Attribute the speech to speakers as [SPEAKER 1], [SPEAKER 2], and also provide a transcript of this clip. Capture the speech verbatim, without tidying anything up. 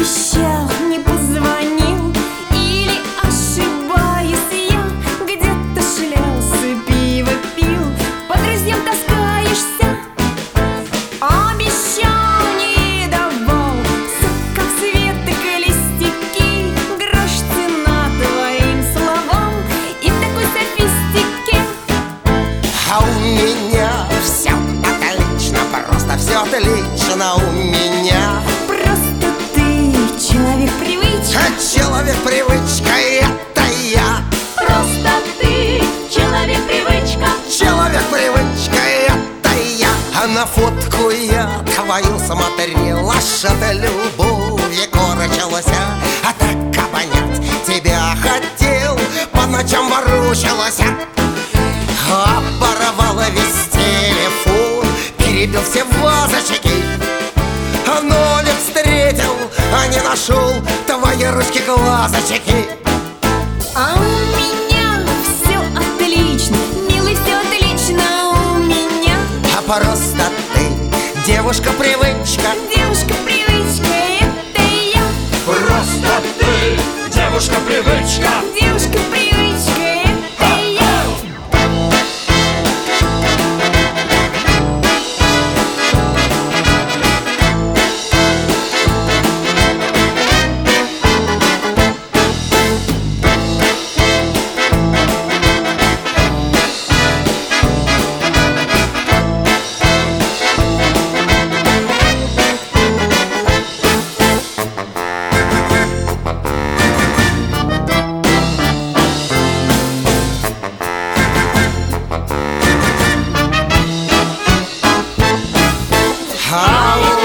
[SPEAKER 1] обещал, не позвонил. Или ошибаюсь я, где-то шлялся, пиво пил. По друзьям таскаешься, обещал, не давал. Все как светок и листики, грош цена твоим словам. И в такой софистике.
[SPEAKER 2] А у меня все отлично, просто все отлично у меня.
[SPEAKER 1] Просто ты человек-привычка.
[SPEAKER 2] А человек-привычка — это я.
[SPEAKER 1] Просто ты человек-привычка.
[SPEAKER 2] Человек-привычка — это я. А на фотку я твою смотрел, аж от любви корчилась. А так обонять тебя хотел, по ночам ворочалась. Оборвала весь телефон, перебил все вазочки. А нолик встретил, а не нашел твои ручки глазочки.
[SPEAKER 1] А у меня все отлично, милый, все отлично у меня.
[SPEAKER 2] А просто ты девушка-привычка.
[SPEAKER 1] Девушка-привычка, это я.
[SPEAKER 3] Просто ты девушка-привычка.
[SPEAKER 1] Девушка-привычка, это я.
[SPEAKER 2] А